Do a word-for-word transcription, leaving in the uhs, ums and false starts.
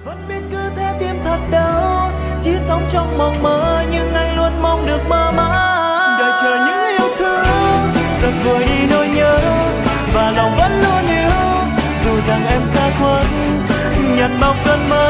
Vẫn biết cứ thế tim thật đau, chỉ sống trong mộng mơ nhưng anh luôn mong được mơ mãi. Đợi chờ những yêu thương, giật vội đi nỗi nhớ và lòng vẫn luôn yêu. Dù rằng em xa khuất, nhặt bao cơn mơ.